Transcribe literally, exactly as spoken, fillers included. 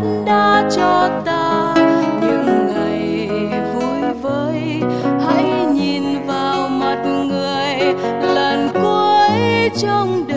đã cho ta những ngày vui vơi. Hãy nhìn vào mặt người lần cuối trong đời.